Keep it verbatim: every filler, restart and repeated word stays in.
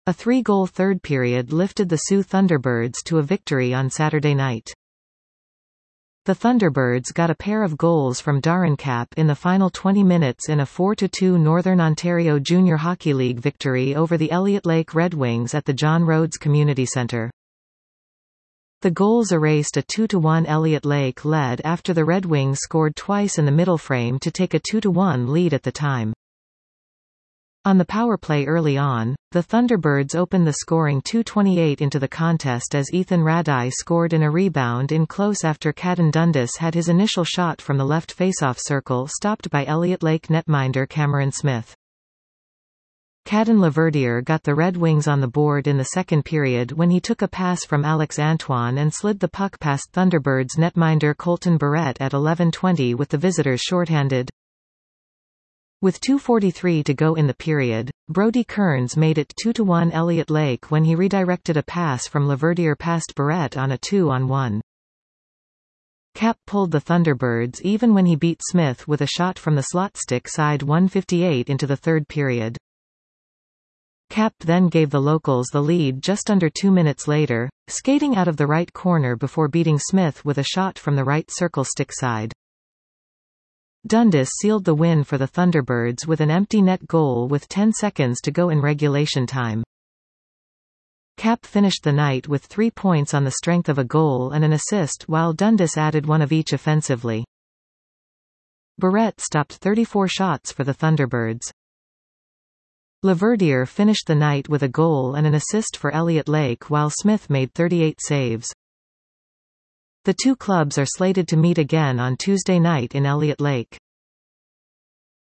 A three-goal third period lifted the Sioux Thunderbirds to a victory on Saturday night. The Thunderbirds got a pair of goals from Darren Cap in the final twenty minutes in a four to two Northern Ontario Junior Hockey League victory over the Elliott Lake Red Wings at the John Rhodes Community Centre. The goals erased a two to one Elliott Lake lead after the Red Wings scored twice in the middle frame to take a two to one lead at the time. On the power play early on, the Thunderbirds opened the scoring two twenty-eight into the contest as Ethan Radai scored in a rebound in close after Caden Dundas had his initial shot from the left faceoff circle stopped by Elliott Lake netminder Cameron Smith. Caden Laverdiere got the Red Wings on the board in the second period when he took a pass from Alex Antoine and slid the puck past Thunderbirds netminder Colton Barrett at eleven twenty with the visitors shorthanded. With two forty-three to go in the period, Brody Kearns made it two to one Elliott Lake when he redirected a pass from Laverdiere past Barrett on a two on one. Cap pulled the Thunderbirds even when he beat Smith with a shot from the slot stick side one fifty-eight into the third period. Cap then gave the locals the lead just under two minutes later, skating out of the right corner before beating Smith with a shot from the right circle stick side. Dundas sealed the win for the Thunderbirds with an empty net goal with ten seconds to go in regulation time. Cap finished the night with three points on the strength of a goal and an assist while Dundas added one of each offensively. Barrett stopped thirty-four shots for the Thunderbirds. Laverdiere finished the night with a goal and an assist for Elliott Lake while Smith made thirty-eight saves. The two clubs are slated to meet again on Tuesday night in Elliott Lake.